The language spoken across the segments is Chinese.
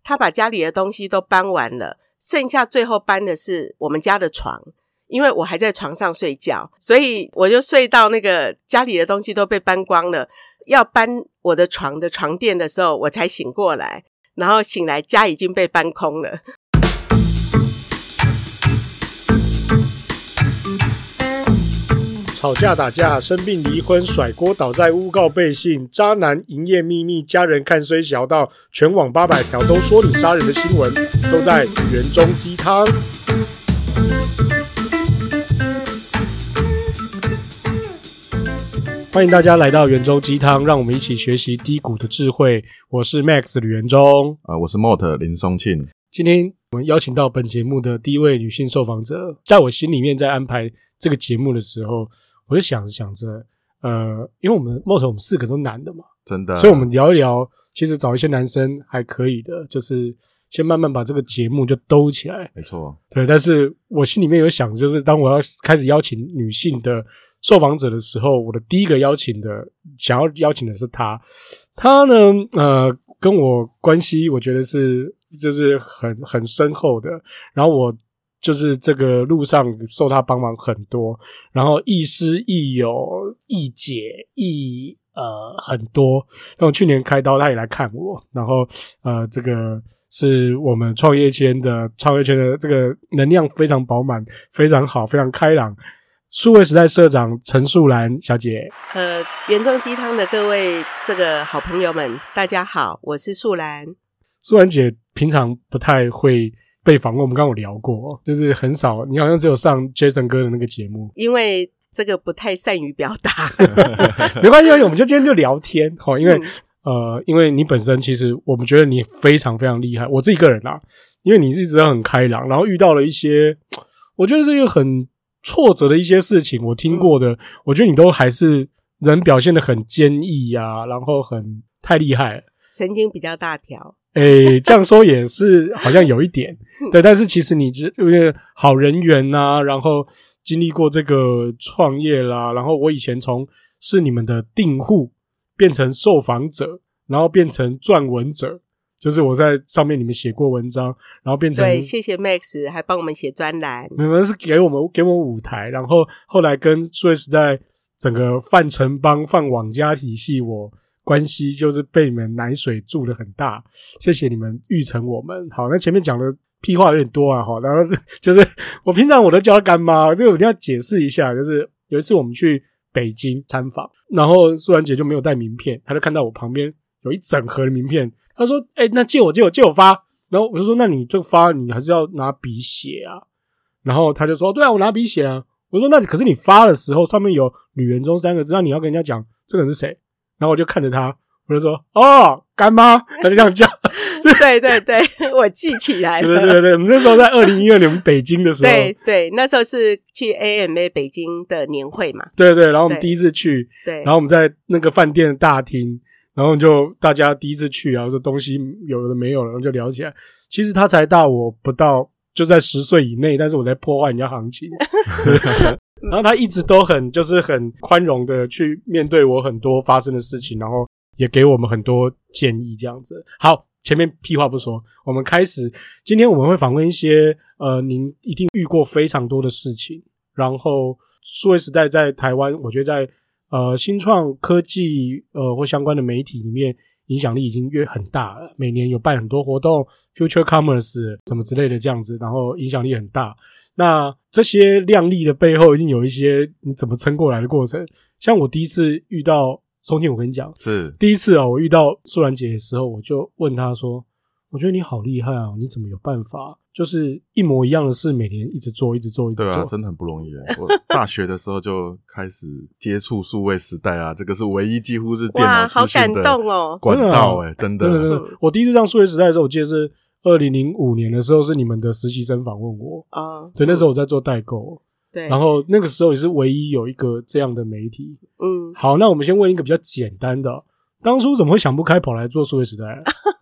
他把家里的东西都搬完了，剩下最后搬的是我们家的床，因为我还在床上睡觉，所以我就睡到那个家里的东西都被搬光了，要搬我的床的床垫的时候我才醒过来，然后醒来家已经被搬空了。 吵架打架生病离婚甩锅倒债诬告背信渣男营业秘密家人看虽小到全网800条都说你杀人的新闻都在元中鸡汤。欢迎大家来到元中鸡汤，让我们一起学习低谷的智慧。我是 Max 吕元中， 我是 Mort 林松庆。 今天我们邀请到本节目的第一位女性受访者，在我心里面在安排这个节目的时候，我就想着因为我们 Mort 我们4个都男的嘛， 真的， 所以我们聊一聊，其实找一些男生还可以的，就是先慢慢把这个节目就兜起来。 没错， 对，但是我心里面有想，就是当我要开始邀请女性的受访者的时候，我的第一个想要邀请的是她呢跟我关系我觉得是就是很深厚的，然后我就是这个路上受她帮忙很多，然后亦师亦友亦姐亦很多，那我去年开刀她也来看我，然后这个是我们创业圈的这个能量非常饱满，非常好，非常开朗，数位时代社长陈素兰小姐。 元中鸡汤的各位这个好朋友们大家好，我是素兰。 素兰姐平常不太会被访问，我们刚刚有聊过，就是很少，你好像只有上 Jason 哥的那个节目， 因为这个不太善于表达没关系，我们就今天就聊天，因为你本身其实我们觉得你非常非常厉害，我自己个人啦，因为你一直都很开朗，然后遇到了一些我觉得是一个很挫折的一些事情，我听过的，我觉得你都还是人表现得很坚毅啊，然后太厉害了， 神经比较大条。 这样说也是好像有一点对，但是其实你因为好人缘啊，然后经历过这个创业啦，然后我以前是你们的订户变成受访者，然后变成撰文者，就是我在上面你们写过文章，然后变成对，谢谢 Max 还帮我们写专栏， 你们是给我们舞台，然后后来跟数位时代整个泛城邦泛网家体系我关系就是被你们奶水注得很大，谢谢你们育成我们。好，那前面讲的屁话有点多啊，然后就是我平常我都叫她干妈，这个我一定要解释一下，就是有一次我们去北京参访，然后素兰姐就没有带名片，她就看到我旁边有一整盒的名片，她说那借我发，然后我就说那你这个发你还是要拿笔写啊，然后她就说对啊我拿笔写啊，我说那可是你发的时候上面有吕元中3个字，那你要跟人家讲这个人是谁，然后我就看着他，我就说干妈，他就这样叫对对对，我记起来了。 对对对，我们那时候在2012年北京的时候， 对对，那时候是去 AMA 北京的年会嘛， 对对，然后我们第一次去，对，然后我们在那个饭店的大厅，然后就大家第一次去啊，说东西有的没有了，然后就聊起来。其实他才大我不到，就在10岁以内，但是我在破坏人家行情。然后他一直都很宽容的去面对我很多发生的事情，然后也给我们很多建议这样子。好，前面屁话不说，我们开始。今天我们会访问一些您一定遇过非常多的事情，然后数位时代在台湾，我觉得在新创科技或相关的媒体里面影响力已经很大了，每年有办很多活动 Future Commerce 什么之类的这样子，然后影响力很大。那这些亮丽的背后一定有一些你怎么撑过来的过程。像我第一次遇到松庆，我跟你讲，是第一次我遇到素兰姐的时候，我就问她说，我觉得你好厉害啊，你怎么有办法就是一模一样的事每年一直做对啊，真的很不容易我大学的时候就开始接触数位时代啊，这个是唯一几乎是电脑资讯的管道真的我第一次上数位时代的时候，我记得是2005年的时候，是你们的实习生访问我对，那时候我在做代购，对，然后那个时候也是唯一有一个这样的媒体。好，那我们先问一个比较简单的，当初怎么会想不开跑来做数位时代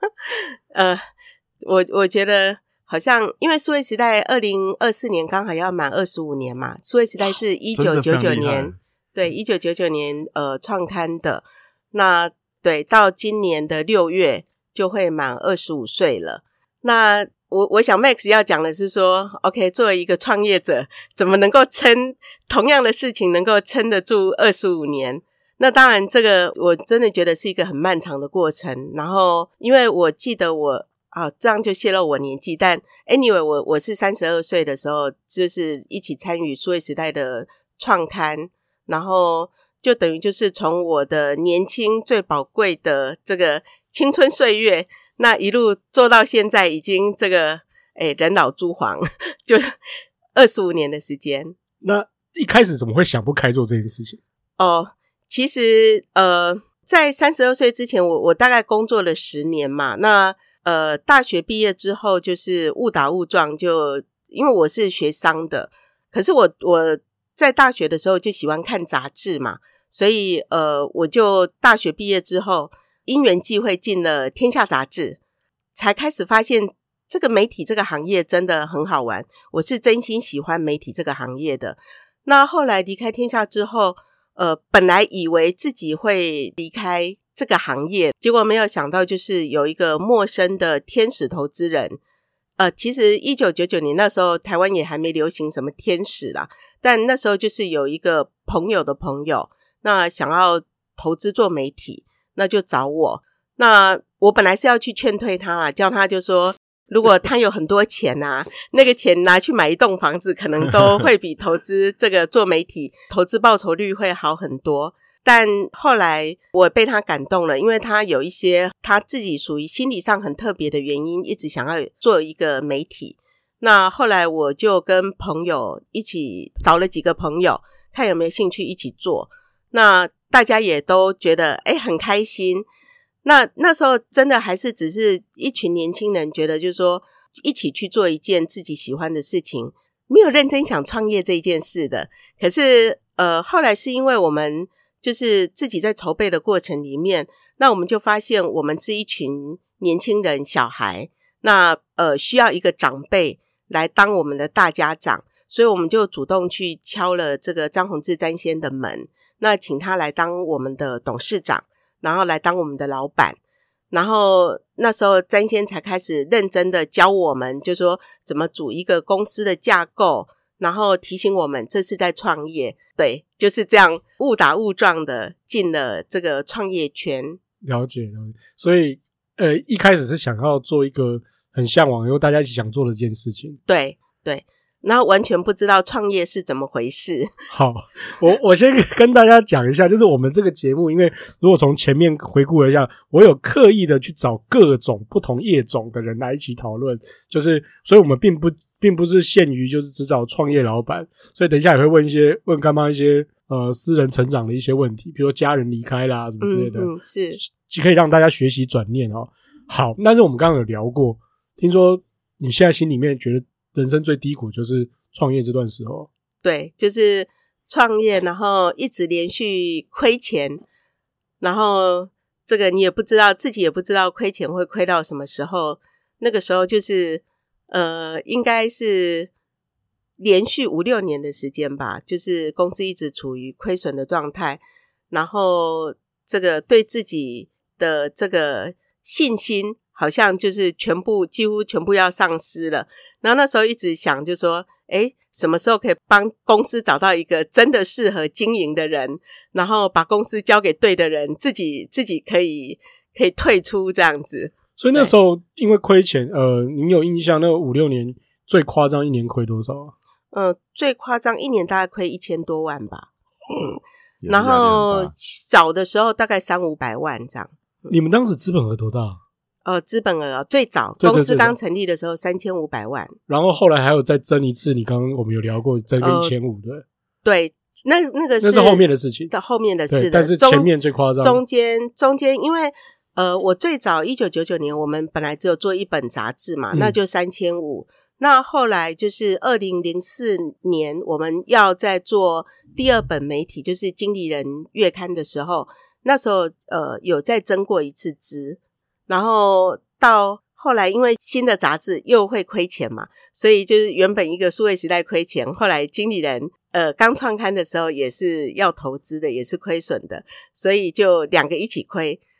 我觉得好像因为数位时代2024年刚好要满25年嘛，数位时代是1999年，对，1999年创刊的，那对，到今年的6月就会满25岁了。 那我想 Max 要讲的是说 OK 作为一个创业者怎么能够撑同样的事情能够撑得住25年，那当然这个我真的觉得是一个很漫长的过程。然后因为我记得我这样就泄露我年纪，但 anyway 我是32岁的时候就是一起参与数位时代的创刊，然后就等于就是从我的年轻最宝贵的这个青春岁月，那一路做到现在已经这个人老珠黄就25年的时间。 那一开始怎么会想不开做这件事情？ 其实在32岁之前我大概工作了10年嘛，那大学毕业之后就是误打误撞，就因为我是学商的，可是我在大学的时候就喜欢看杂志嘛，所以我就大学毕业之后因缘际会进了天下杂志，才开始发现这个媒体这个行业真的很好玩，我是真心喜欢媒体这个行业的。那后来离开天下之后本来以为自己会离开这个行业，结果没有想到就是有一个陌生的天使投资人。其实1999年那时候台湾也还没流行什么天使啦，但那时候就是有一个朋友的朋友，那想要投资做媒体，那就找我。那我本来是要去劝退他啦，叫他就说如果他有很多钱啊，那个钱拿去买一栋房子可能都会比投资这个做媒体投资报酬率会好很多。但后来我被他感动了，因为他有一些他自己属于心理上很特别的原因，一直想要做一个媒体。那后来我就跟朋友一起找了几个朋友，看有没有兴趣一起做。那大家也都觉得很开心。那时候真的还是只是一群年轻人觉得就是说一起去做一件自己喜欢的事情，没有认真想创业这一件事的。可是后来是因为我们就是自己在筹备的过程里面，那我们就发现我们是一群年轻人小孩，那需要一个长辈来当我们的大家长，所以我们就主动去敲了这个张宏志詹先的门，那请他来当我们的董事长，然后来当我们的老板。然后那时候詹先才开始认真的教我们，就说怎么组一个公司的架构，然后提醒我们这是在创业。对，就是这样误打误撞的进了这个创业圈。 了解。所以一开始是想要做一个很向往以后大家一起想做的一件事情。 对，然后完全不知道创业是怎么回事。 好，我先跟大家讲一下，就是我们这个节目，因为如果从前面回顾了一下，我有刻意的去找各种不同业种的人来一起讨论，就是所以我们并不是限于就是只找创业老板，所以等一下也会问干妈一些私人成长的一些问题，比如说家人离开啦什么之类的，是可以让大家学习转念哦。好，但是我们刚刚有聊过，听说你现在心里面觉得人生最低谷就是创业这段时候。 对，就是创业然后一直连续亏钱，然后这个你也不知道，自己也不知道亏钱会亏到什么时候。那个时候就是应该是连续5-6年的时间吧，就是公司一直处于亏损的状态，然后这个对自己的这个信心好像就是几乎全部要丧失了。然后那时候一直想就说什么时候可以帮公司找到一个真的适合经营的人，然后把公司交给对的人，自己可以退出这样子。 所以那时候因为亏钱您有印象那5-6年最夸张一年亏多少啊？ 最夸张一年大概亏1000多万吧。然后早的时候大概300-500万这样。 你们当时资本额多大？ 资本额最早公司刚成立的时候3500万， 然后后来还有再增一次，你刚刚我们有聊过增个1500的。 对，那个是后面的事情， 后面的事的， 但是前面最夸张。 中间因为我最早1999年我们本来只有做一本杂志嘛，那就3500。那后来就是2004年我们要再做第2本媒体，就是经理人月刊的时候，那时候有再增过一次资，然后到后来因为新的杂志又会亏钱嘛，所以就是原本一个数位时代亏钱，后来经理人刚创刊的时候也是要投资的，也是亏损的，所以就2个一起亏。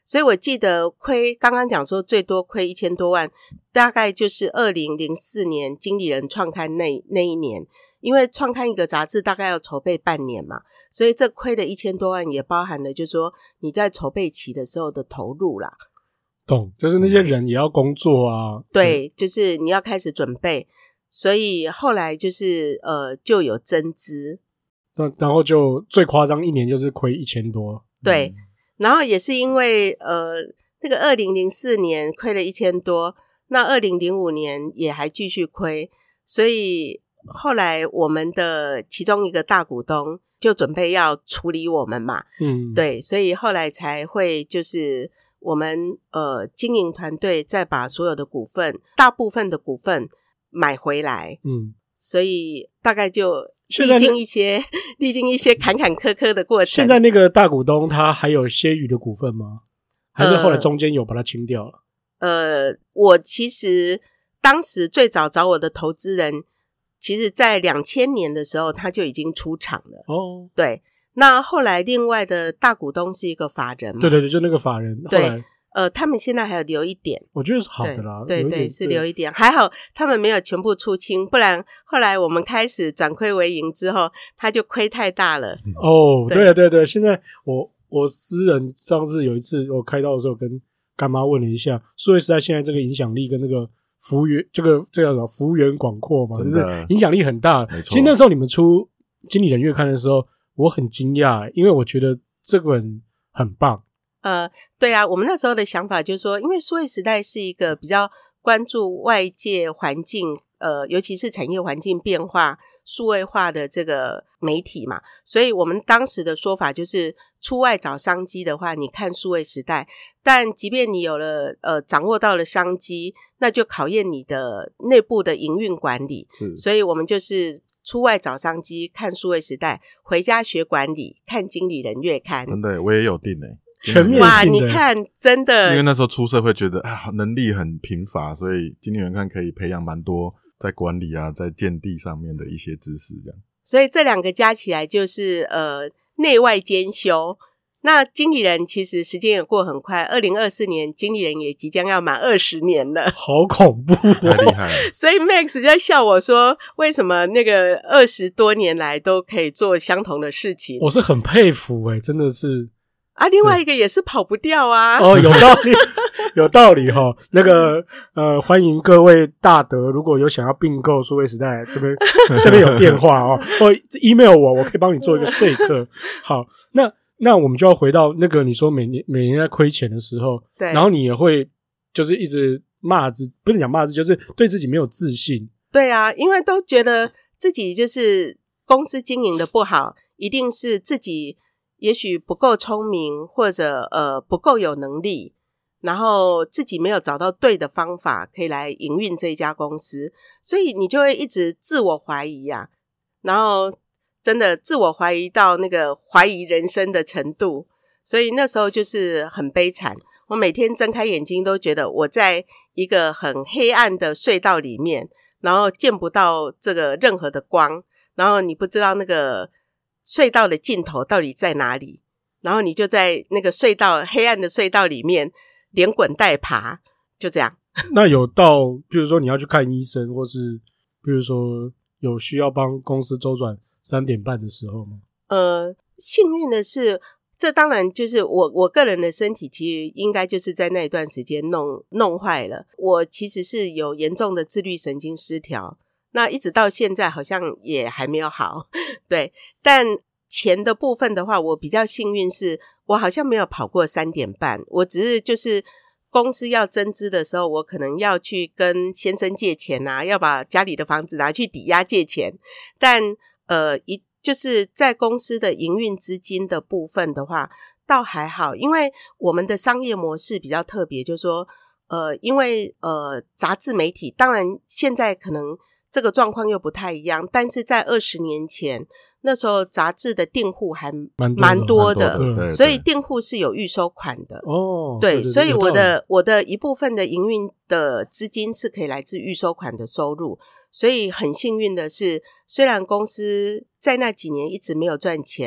所以我记得亏，刚刚讲说最多亏1000多万，大概就是2004年经理人创刊那一年，因为创刊一个杂志大概要筹备半年嘛，所以这亏的1000多万也包含了就是说你在筹备期的时候的投入啦。 懂，就是那些人也要工作啊。 对，就是你要开始准备，所以后来就是就有增资。 然后就最夸张一年就是亏1000多。 对。然后也是因为那个2004年亏了1000多，那2005年也还继续亏，所以后来我们的其中一个大股东就准备要处理我们嘛，对，所以后来才会就是我们经营团队再把所有的股份，大部分的股份买回来，所以大概就历经一些坎坎坷坷的过程。 现在那个大股东他还有些余的股份吗？还是后来中间有把它清掉了？ 我其实当时最早找我的投资人，其实在2000年的时候他就已经出场了。哦，对。那后来另外的大股东是一个法人嘛？ 对对对，就那个法人。后来他们现在还有留一点， 我觉得是好的啦。 对对，是留一点，还好他们没有全部出清，不然后来我们开始转亏为盈之后，他就亏太大了。 哦，对对对，现在我私人上次有一次我开刀的时候跟干妈问了一下，数位时代现在这个影响力跟那个服务员这叫什么幅员广阔嘛，就是影响力很大。其实那时候你们出经理人月刊的时候，我很惊讶，因为我觉得这本很棒。 对啊，我们那时候的想法就是说，因为数位时代是一个比较关注外界环境，尤其是产业环境变化、数位化的这个媒体嘛，所以我们当时的说法就是出外找商机的话，你看数位时代，但即便你有了掌握到了商机，那就考验你的内部的营运管理，所以我们就是出外找商机看数位时代，回家学管理看经理人月刊。 真的我也有订全面性的。 哇，你看真的， 因为那时候出社会觉得能力很贫乏，所以经理人看可以培养蛮多在管理啊在建地上面的一些知识这样。 所以这两个加起来就是内外兼修。那经理人其实时间也过很快，2024年经理人也即将要满20年了， 好恐怖太厉害了。 所以 Max 在笑我说为什么那个20多年来都可以做相同的事情。 我是很佩服真的是啊，另外一个也是跑不掉啊。 哦，有道理有道理齁。那个欢迎各位大德，如果有想要并购数位时代，这边下面有电话哦，或 email 我可以帮你做一个说客。好，那我们就要回到那个你说每年在亏钱的时候， 对， 然后你也会就是一直不是讲骂自己，就是对自己没有自信。 对啊，因为都觉得自己就是公司经营的不好，一定是自己也许不够聪明，或者不够有能力，然后自己没有找到对的方法可以来营运这一家公司，所以你就会一直自我怀疑啊，然后真的自我怀疑到那个怀疑人生的程度，所以那时候就是很悲惨。我每天睁开眼睛都觉得我在一个很黑暗的隧道里面，然后见不到这个任何的光，然后你不知道那个隧道的尽头到底在哪里，然后你就在那个黑暗的隧道里面连滚带爬，就这样。 那有到比如说你要去看医生，或是比如说有需要帮公司周转3点半的时候吗？ 幸运的是，这当然就是我个人的身体其实应该就是在那一段时间弄坏了。我其实是有严重的自律神经失调，那一直到现在好像也还没有好。对，但钱的部分的话，我比较幸运是我好像没有跑过3点半，我只是就是公司要增资的时候，我可能要去跟先生借钱啊，要把家里的房子拿去抵押借钱，但就是在公司的营运资金的部分的话倒还好，因为我们的商业模式比较特别，就是说因为杂志媒体当然现在可能这个状况又不太一样，但是在20年前那时候杂志的订户还蛮多的，所以订户是有预收款的。哦，对，所以我的一部分的营运的资金是可以来自预收款的收入，所以很幸运的是，虽然公司在那几年一直没有赚钱，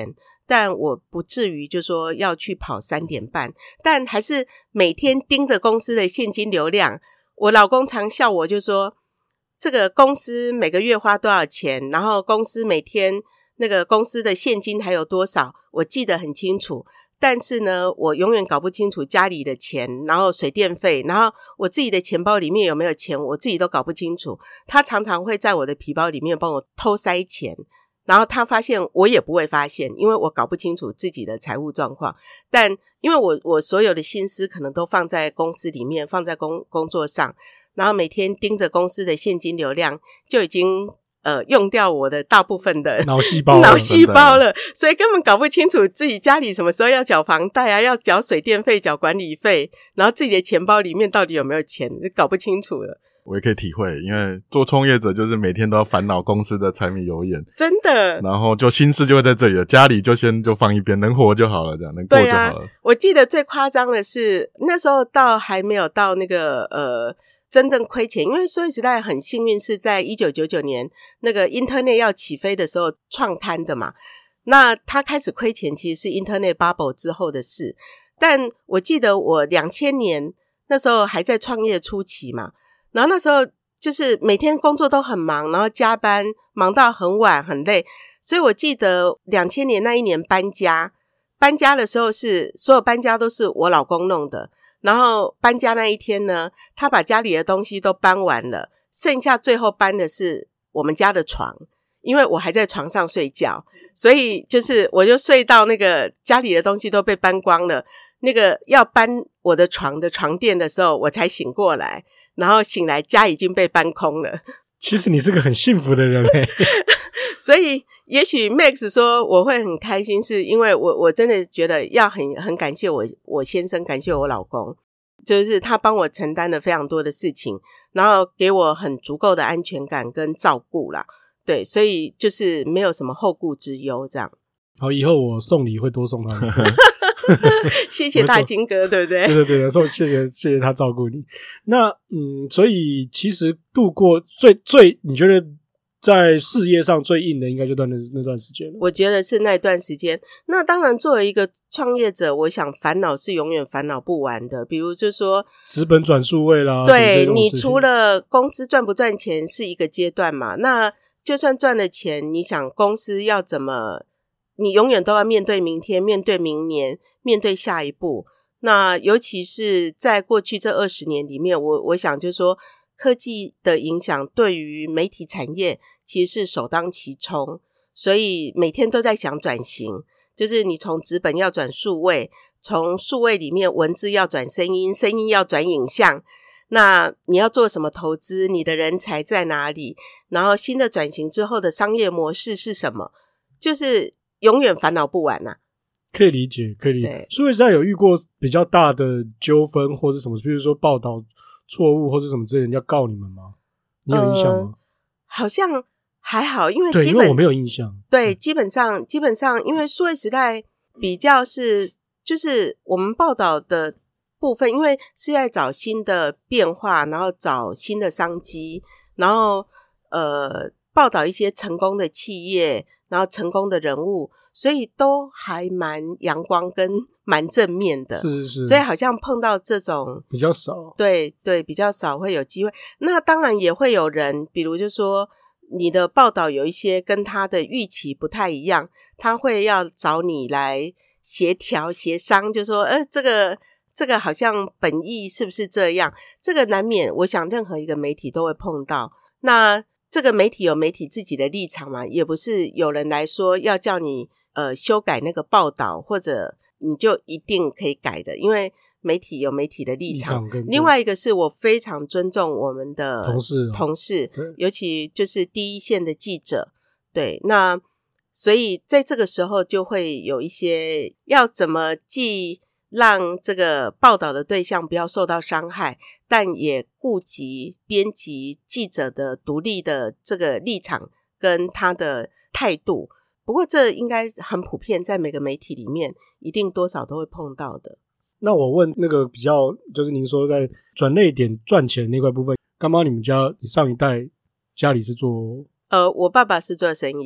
但我不至于就说要去跑3点半，但还是每天盯着公司的现金流量。我老公常笑我就说，这个公司每个月花多少钱，然后公司每天那个公司的现金还有多少，我记得很清楚。但是呢，我永远搞不清楚家里的钱，然后水电费，然后我自己的钱包里面有没有钱，我自己都搞不清楚。他常常会在我的皮包里面帮我偷塞钱，然后他发现我也不会发现，因为我搞不清楚自己的财务状况。但因为我所有的心思可能都放在公司里面，放在工作上，然后每天盯着公司的现金流量，就已经用掉我的大部分的脑细胞了，所以根本搞不清楚自己家里什么时候要缴房贷啊，要缴水电费，缴管理费，然后自己的钱包里面到底有没有钱，搞不清楚了。 我也可以体会，因为做创业者就是每天都要烦恼公司的柴米油盐， 真的， 然后就心思就会在这里了，家里就放一边，能活就好了，这样能过就好了。 对啊，我记得最夸张的是那时候还没有到那个真正亏钱，因为数位时代很幸运是在1999年那个 Internet 要起飞的时候创摊的嘛，那他开始亏钱其实是 Internet Bubble 之后的事。但我记得我2000年那时候还在创业初期嘛，然后那时候就是每天工作都很忙，然后加班忙到很晚很累，所以我记得2000年那一年搬家的时候是所有搬家都是我老公弄的，然后搬家那一天呢，他把家里的东西都搬完了，剩下最后搬的是我们家的床，因为我还在床上睡觉，所以就是我就睡到那个家里的东西都被搬光了，那个要搬我的床的床垫的时候我才醒过来，然后醒来家已经被搬空了。 其实你是个很幸福的人所以也许 Max 说我会很开心，是因为我真的觉得要很感谢我先生，感谢我老公，就是他帮我承担了非常多的事情，然后给我很足够的安全感跟照顾啦。对，所以就是没有什么后顾之忧这样。 好，以后我送礼会多送他谢谢大金哥，对不对？ 对，说谢谢他照顾你。那所以其实度过最你觉得在事业上最硬的应该就那段时间了。 我觉得是那段时间。那当然作为一个创业者，我想烦恼是永远烦恼不完的，比如就是说资本转数位啦， 对，你除了公司赚不赚钱是一个阶段嘛，那就算赚了钱，你想公司要怎么，你永远都要面对明天，面对明年，面对下一步。那尤其是在过去这20年里面，我想就是说科技的影响对于媒体产业其实是首当其冲，所以每天都在想转型，就是你从纸本要转数位，从数位里面文字要转声音，声音要转影像，那你要做什么投资，你的人才在哪里，然后新的转型之后的商业模式是什么，就是永远烦恼不完啊。 可以理解。数位时代有遇过比较大的纠纷或是什么，比如说报道错误或是什么之类的，人家告你们吗？你有印象吗？ 好像还好，因为对，因为我没有印象。 对，基本上因为数位时代比较是就是我们报道的部分，因为是在找新的变化，然后找新的商机，然后报道一些成功的企业，然后成功的人物，所以都还蛮阳光跟蛮正面的。 是， 所以好像碰到这种比较少。 对，比较少会有机会。那当然也会有人，比如就说你的报道有一些跟他的预期不太一样，他会要找你来协调协商，就说这个好像本意是不是这样，这个难免我想任何一个媒体都会碰到。那这个媒体有媒体自己的立场嘛，也不是有人来说要叫你修改那个报道，或者你就一定可以改的，因为媒体有媒体的立场。另外一个是我非常尊重我们的同事，尤其就是第一线的记者。对，那所以在这个时候就会有一些要怎么既让这个报道的对象不要受到伤害，但也顾及编辑记者的独立的这个立场跟他的态度。不过这应该很普遍，在每个媒体里面一定多少都会碰到的。 那我问那个比较就是您说在转捩点赚钱那块部分，刚刚你们家你上一代家里是做我爸爸是做生意的。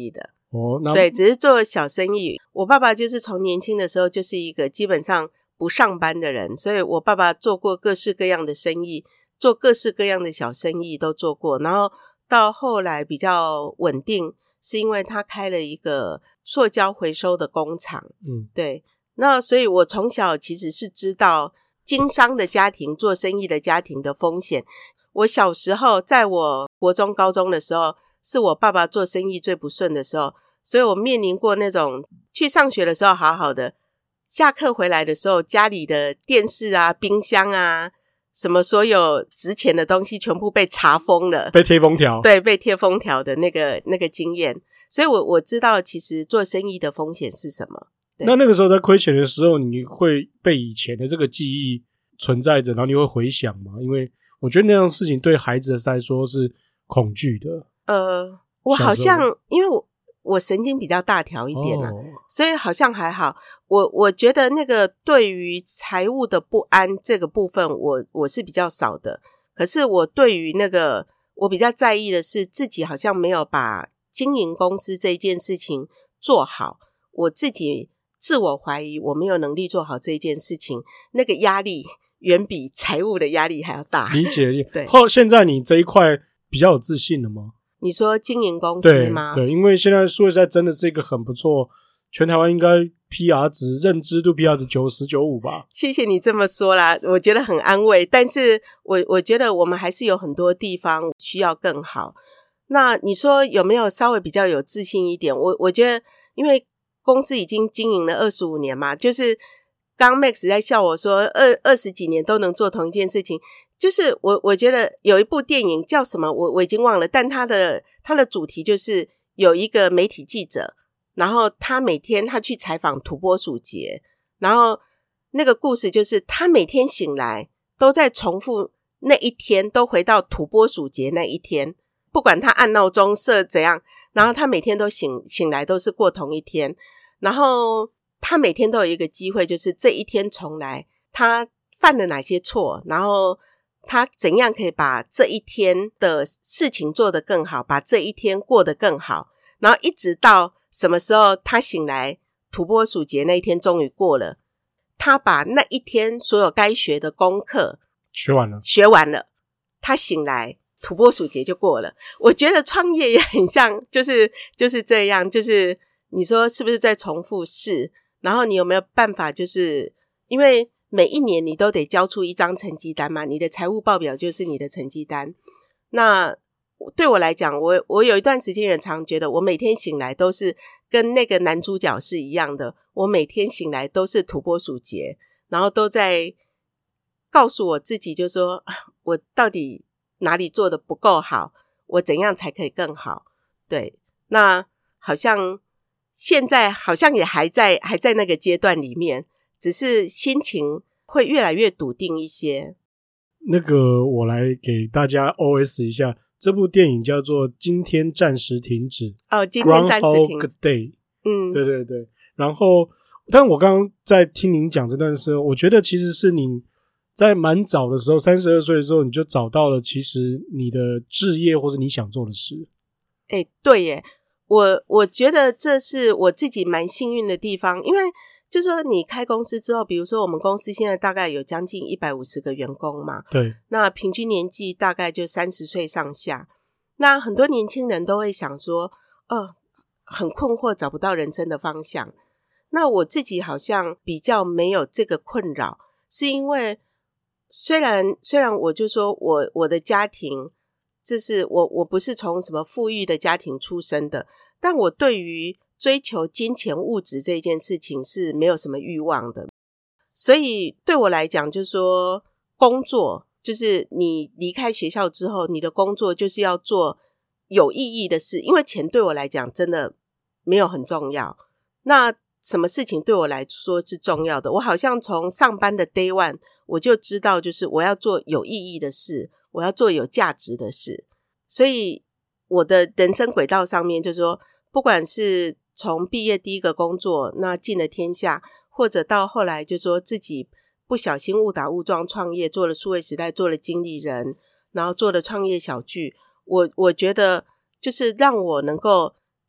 对，只是做小生意。我爸爸就是从年轻的时候就是一个基本上不上班的人，所以我爸爸做过各式各样的生意，做各式各样的小生意都做过，然后到后来比较稳定，是因为他开了一个塑胶回收的工厂。对，那所以我从小其实是知道经商的家庭、做生意的家庭的风险。我小时候在我国中高中的时候，是我爸爸做生意最不顺的时候，所以我面临过那种去上学的时候好好的，下课回来的时候家里的电视啊、冰箱啊什么所有值钱的东西全部被查封了， 被贴封条。 对，被贴封条的那个经验。所以我知道其实做生意的风险是什么。 那个时候在亏钱的时候，你会被以前的这个记忆存在着，然后你会回想吗？因为我觉得那样的事情对孩子来说是恐惧的。 我好像因为我神经比较大条一点所以好像还好。我觉得那个对于财务的不安这个部分我是比较少的，可是我对于那个我比较在意的是自己好像没有把经营公司这件事情做好，我自己自我怀疑我没有能力做好这件事情，那个压力远比财务的压力还要大。 理解。 对。 现在你这一块比较有自信了吗？ 你说经营公司吗？ 对，因为现在数位时代真的是一个很不错，全台湾应该 PR 值认知度 PR 值90、95吧。 谢谢你这么说啦，我觉得很安慰，但是我觉得我们还是有很多地方需要更好。那你说有没有稍微比较有自信一点？我觉得因为公司已经经营了25年嘛，就是刚 Max 在笑我说20几年都能做同一件事情，就是我觉得有一部电影叫什么我已经忘了，但它的主题就是有一个媒体记者，然后他每天他去采访土拨鼠节，然后那个故事就是他每天醒来都在重复那一天，都回到土拨鼠节那一天，不管他按闹钟设怎样，然后他每天都醒来都是过同一天，然后他每天都有一个机会，就是这一天重来，他犯了哪些错，然后他怎样可以把这一天的事情做得更好，把这一天过得更好，然后一直到什么时候他醒来，土拨鼠节那一天终于过了，他把那一天所有该学的功课学完了，他醒来土拨鼠节就过了。我觉得创业也很像，就是这样，就是你说是不是在重复试，然后你有没有办法，就是因为每一年你都得交出一张成绩单嘛，你的财务报表就是你的成绩单。那对我来讲，我有一段时间也常觉得我每天醒来都是跟那个男主角是一样的，我每天醒来都是土拨鼠节，然后都在告诉我自己，就说我到底哪里做得不够好，我怎样才可以更好。对，那好像现在好像也还在那个阶段里面，只是心情会越来越笃定一些。 那个我来给大家 OS 一下，这部电影叫做《今天暂时停止》。 今天暂时停止 Groundhog Day。对对对。然后但我刚刚在听您讲这段时候，我觉得其实是你在蛮早的时候32岁的时候你就找到了其实你的志业或是你想做的事。 对耶，我觉得这是我自己蛮幸运的地方，因为就是说你开公司之后，比如说我们公司现在大概有将近150个员工嘛， 对， 那平均年纪大概就30岁上下，那很多年轻人都会想说很困惑，找不到人生的方向。那我自己好像比较没有这个困扰，是因为虽然我就说我的家庭，这是我不是从什么富裕的家庭出身的，但我对于追求金钱物质这件事情是没有什么欲望的。所以对我来讲，就是说工作就是你离开学校之后，你的工作就是要做有意义的事，因为钱对我来讲真的没有很重要。那什么事情对我来说是重要的？我好像从上班的 day one 我就知道，就是我要做有意义的事，我要做有价值的事。所以我的人生轨道上面，就是说不管是从毕业第一个工作，那进了天下，或者到后来就说自己不小心误打误撞创业，做了数位时代，做了经理人，然后做了创业小聚，我觉得就是让我能够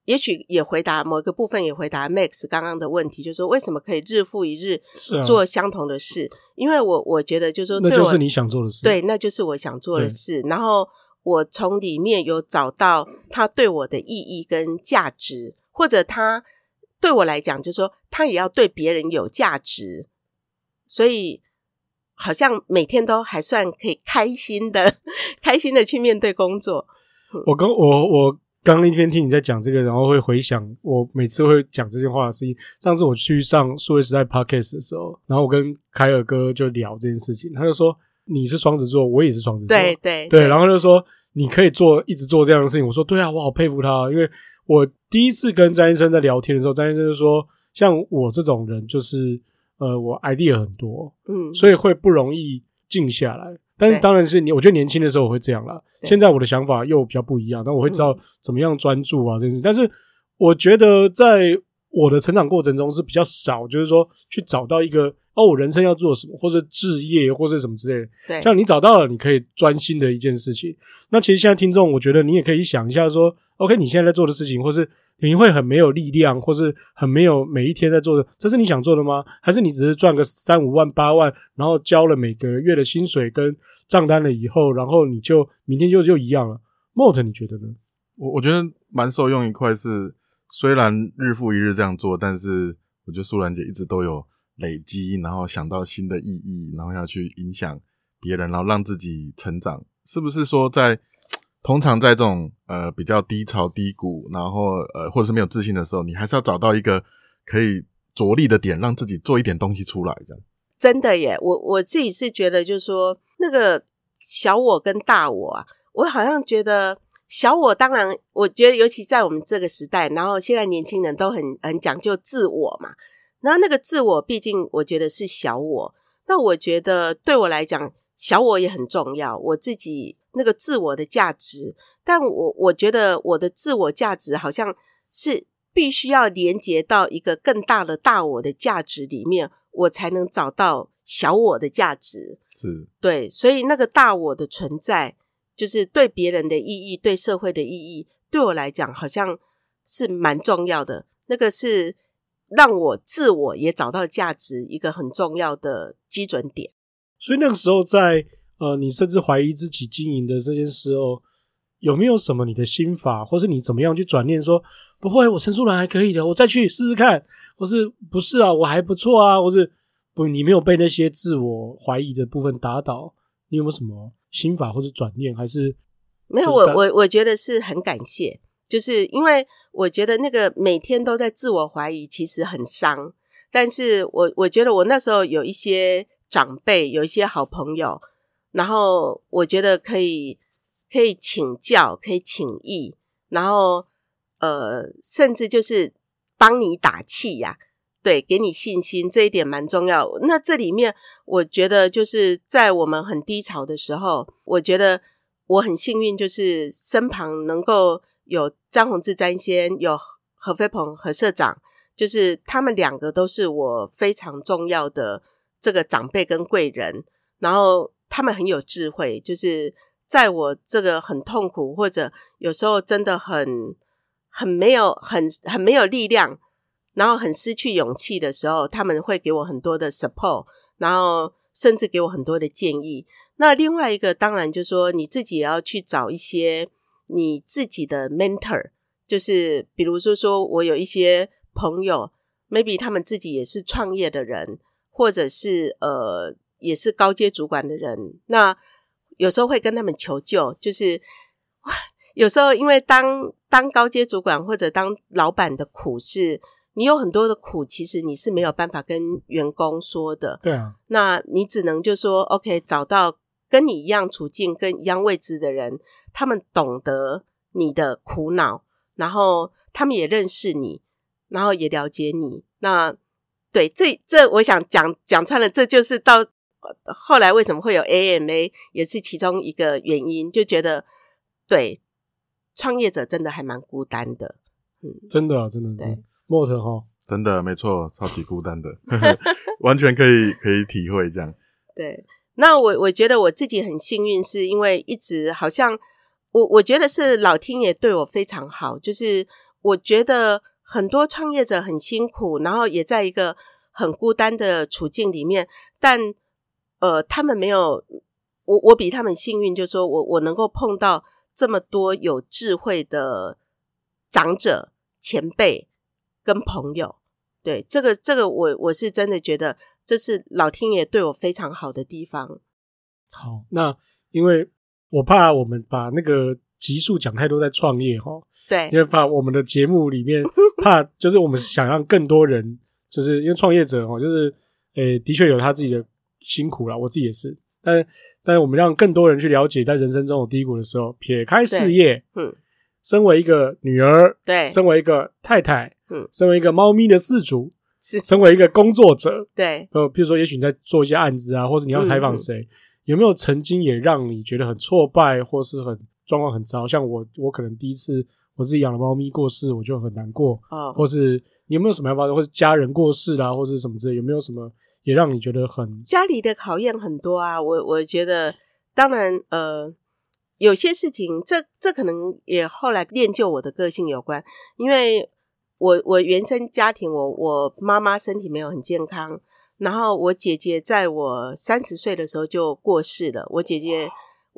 也许也回答某一个部分，也回答 Max 刚刚的问题，就是说为什么可以日复一日做相同的事？因为我觉得就是说， 那就是你想做的事， 对，那就是我想做的事。然后我从里面有找到它对我的意义跟价值，或者它对我来讲，就是说它也要对别人有价值，所以好像每天都还算可以开心的去面对工作。 我刚一边听你在讲这个，然后会回想我每次会讲这些话的事情。上次我去上数位时代 Podcast 的时候，然后我跟凯尔哥就聊这件事情，他就说你是双子座，我也是双子座，对，然后就说你可以一直做这样的事情。我说对啊，我好佩服他，因为我第一次跟詹医生在聊天的时候，詹医生就说像我这种人就是我 idea 很多，所以会不容易静下来。但是当然是我觉得年轻的时候我会这样啦，现在我的想法又比较不一样，但我会知道怎么样专注啊这件事。但是我觉得在我的成长过程中是比较少，就是说去找到一个我人生要做什么，或者志业或者什么之类的。 对， 像你找到了你可以专心的一件事情。那其实现在听众我觉得你也可以想一下说 OK 你现在在做的事情，或是你会很没有力量，或是很没有每一天在做的，这是你想做的吗？还是你只是赚个3-5万8万，然后交了每个月的薪水跟账单了以后，然后你就明天就一样了。 Mort 你觉得呢？ 我觉得蛮受用一块是，虽然日复一日这样做，但是我觉得素兰姐一直都有累积，然后想到新的意义，然后要去影响别人，然后让自己成长。是不是说通常在这种比较低潮低谷，然后或者是没有自信的时候，你还是要找到一个可以着力的点，让自己做一点东西出来这样。 真的耶，我自己是觉得就是说那个小我跟大我啊，我好像觉得小我当然我觉得尤其在我们这个时代，然后现在年轻人都很讲究自我嘛，然后那个自我毕竟我觉得是小我，那我觉得对我来讲小我也很重要，我自己那个自我的价值，但我觉得我的自我价值好像是必须要连结到一个更大的大我的价值里面，我才能找到小我的价值。 是， 对，所以那个大我的存在就是对别人的意义，对社会的意义，对我来讲好像是蛮重要的，那个是让我自我也找到价值一个很重要的基准点。 所以那个时候在你甚至怀疑自己经营的这件事哦，有没有什么你的心法，或是你怎么样去转念说不会，我陈淑兰还可以的，我再去试试看，或是不是啊，我还不错啊，或是不，你没有被那些自我怀疑的部分打倒，你有没有什么心法或是转念？还是没有，我觉得是很感谢，就是因为我觉得那个每天都在自我怀疑其实很伤，但是我觉得我那时候有一些长辈，有一些好朋友，然后我觉得可以请教，可以请益，然后甚至就是帮你打气呀，对，给你信心，这一点蛮重要。那这里面我觉得就是在我们很低潮的时候，我觉得我很幸运，就是身旁能够有张宏志詹先，有何飞鹏何社长，就是他们两个都是我非常重要的这个长辈跟贵人，然后他们很有智慧，就是在我这个很痛苦或者有时候真的很没有力量，然后很失去勇气的时候，他们会给我很多的 support， 然后甚至给我很多的建议。那另外一个当然就是说你自己也要去找一些你自己的 mentor， 就是比如说我有一些朋友 maybe 他们自己也是创业的人，或者是也是高阶主管的人，那有时候会跟他们求救，就是有时候因为当高阶主管或者当老板的苦是你有很多的苦，其实你是没有办法跟员工说的。 对啊， 那你只能就说 OK， 找到跟你一样处境跟一样位置的人，他们懂得你的苦恼，然后他们也认识你，然后也了解你。那对，这我想讲穿了，这就是到后来为什么会有 AMA 也是其中一个原因，就觉得对创业者真的还蛮孤单的。 真的对Mort齁， 真的没错，超级孤单的完全可以体会这样。 对，那我觉得我自己很幸运，是因为一直好像我觉得是老天爷对我非常好，就是我觉得很多创业者很辛苦，然后也在一个很孤单的处境里面，但他们没有我比他们幸运，就是说我能够碰到这么多有智慧的长者、前辈跟朋友。对，这个我是真的觉得这是老天爷对我非常好的地方。 好，那因为我怕我们把那个集数讲太多在创业齁， 对， 因为怕我们的节目里面怕就是我们想让更多人，就是因为创业者齁，就是的确有他自己的辛苦啦，我自己也是，但是我们让更多人去了解在人生中有低谷的时候，撇开事业，身为一个女儿， 对， 身为一个太太，身为一个猫咪的饲主，身为一个工作者， 对， 比如说也许你在做一些案子啊，或是你要采访谁，有没有曾经也让你觉得很挫败，或是很状况很糟？像我可能第一次我自己养的猫咪过世，我就很难过，或是你有没有什么样发生，或是家人过世啦，或是什么之类，有没有什么也让你觉得很家里的考验很多啊？我觉得当然有些事情这可能也后来练就我的个性有关，因为我原生家庭我妈妈身体没有很健康，然后我姐姐在我30岁的时候就过世了，我姐姐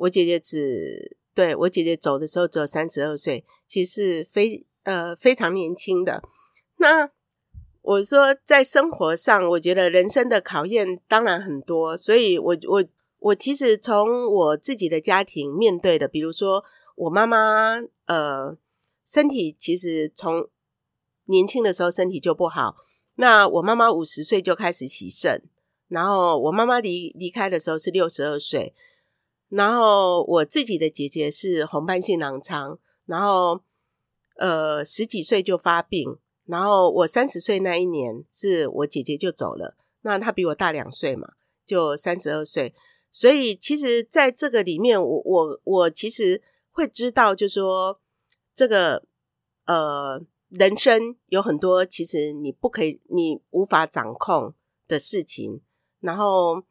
我姐姐走的时候只有32岁，其实非常年轻的。那我说在生活上我觉得人生的考验当然很多，所以我其实从我自己的家庭面对的，比如说我妈妈身体其实从年轻的时候身体就不好，那我妈妈50岁就开始洗肾，然后我妈妈离开的时候是62岁，然后我自己的姐姐是红斑性狼疮，然后10几岁就发病，然后我30岁那一年是我姐姐就走了，那她比我大2岁嘛，就32岁，所以其实在这个里面我其实会知道就是说这个人生有很多其实你无法掌控的事情，然后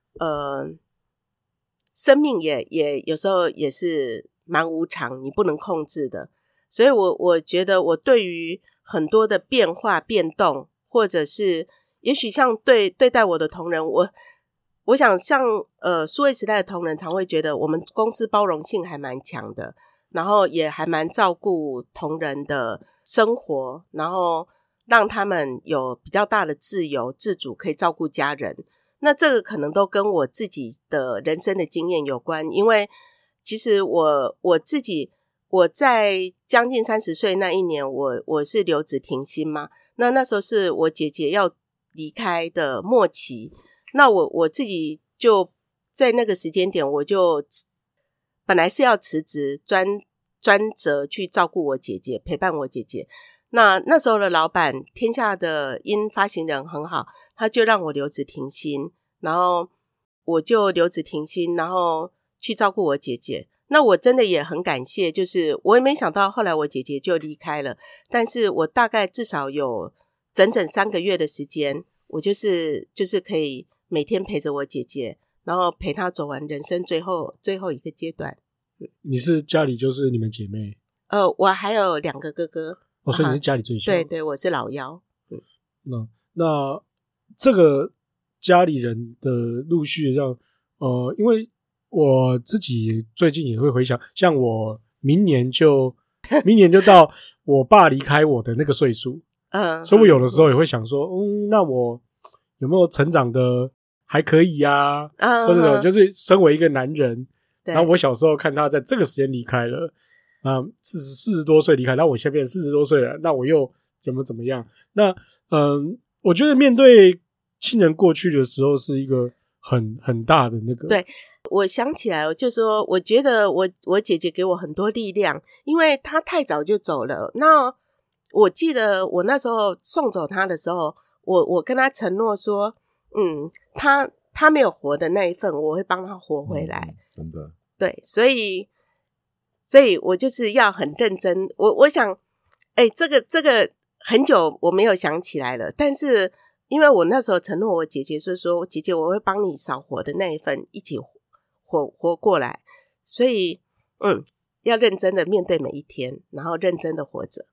生命也有时候也是蛮无常，你不能控制的，所以我觉得我对于很多的变化变动，或者是也许像对待我的同仁，我想像数位时代的同仁常会觉得我们公司包容性还蛮强的，然后也还蛮照顾同仁的生活，然后让他们有比较大的自由自主可以照顾家人。那这个可能都跟我自己的人生的经验有关，因为其实我自己我在将近30岁那一年我是留职停薪嘛，那时候是我姐姐要离开的末期，那我自己就在那个时间点我就本来是要辞职专责去照顾我姐姐陪伴我姐姐，那时候的老板天下的因发行人很好，他就让我留职停薪，然后我就留职停薪，然后去照顾我姐姐。那我真的也很感谢，就是我也没想到后来我姐姐就离开了，但是我大概至少有整整3个月的时间，我就是可以每天陪着我姐姐，然后陪她走完人生最后一个阶段。 你是家里就是你们姐妹？ 我还有2个哥哥。 所以你是家里最小？ 对，我是老幺。 那这个家里人的陆续这样，因为我自己最近也会回想，像我明年就到我爸离开我的那个岁数，所以我有的时候也会想说，那我有没有成长的还可以啊？或者就是身为一个男人，然后我小时候看他在这个时间离开了。40多岁离开，那我现在变成40多岁了，那我又怎么样？那我觉得面对亲人过去的时候是一个很大的那个。 对，我想起来就说我觉得我姐姐给我很多力量，因为她太早就走了。那我记得我那时候送走她的时候，我跟她承诺说她没有活的那一份我会帮她活回来。 真的。 对，所以我就是要很认真，我想这个很久我没有想起来了，但是因为我那时候承诺我姐姐说姐姐我会帮你少活的那一份一起活过来，所以要认真的面对每一天，然后认真的活着。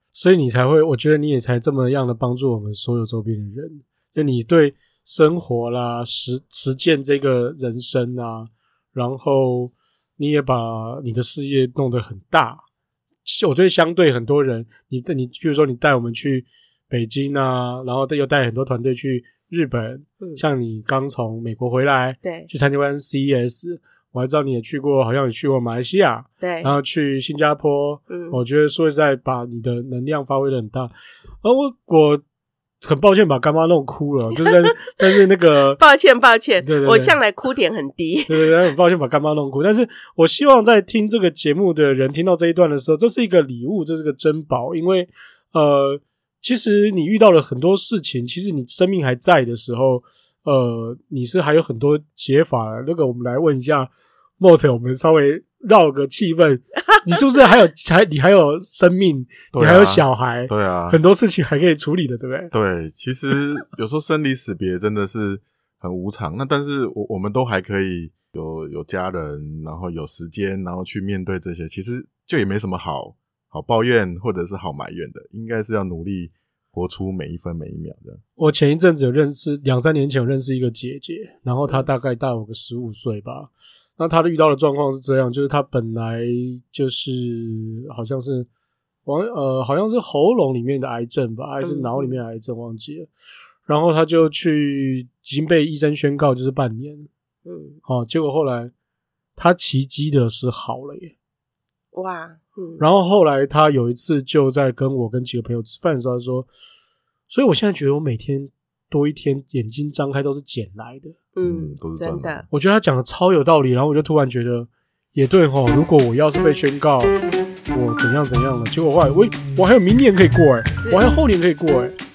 所以你才会，我觉得你也才这么样的帮助我们所有周边的人，就你对生活啦实践这个人生啊，然后你也把你的事业弄得很大。我对相对很多人，你比如说你带我们去北京啊，然后又带很多团队去日本，像你刚从美国回来， 对， 去参加完 CES， 我还知道你也去过，好像也去过马来西亚， 对， 然后去新加坡，我觉得说实在把你的能量发挥得很大，而我很抱歉把干妈弄哭了，就是但是那个抱歉， 对， 我向来哭点很低， 对，很抱歉把干妈弄哭，但是我希望在听这个节目的人听到这一段的时候，这是一个礼物，这是个珍宝，因为其实你遇到了很多事情，其实你生命还在的时候，你是还有很多解法的。那个我们来问一下 Mort， 我们稍微绕个气氛，你是不是你还有生命，你还有小孩， 对啊， 很多事情还可以处理的，对不对？ 对，其实有时候生离死别真的是很无常，那但是我们都还可以有家人，然后有时间，然后去面对这些，其实就也没什么好抱怨或者是好埋怨的，应该是要努力活出每一分每一秒的。我前一阵子有认识2-3年前有认识一个姐姐，然后她大概大我个15岁吧，那她遇到的状况是这样，就是她本来就是好像是喉咙里面的癌症吧，还是脑里面的癌症忘记了，然后她就已经被医生宣告就是半年，结果后来她奇迹的是好了耶， 哇， 然后后来他有一次就在跟我跟几个朋友吃饭的时候，他说，所以我现在觉得我每天多一天眼睛张开都是捡来的， 都是真的。 我觉得他讲的超有道理，然后我就突然觉得也对齁，如果我要是被宣告我怎样怎样了，结果后来我还有明年可以过我还有后年可以过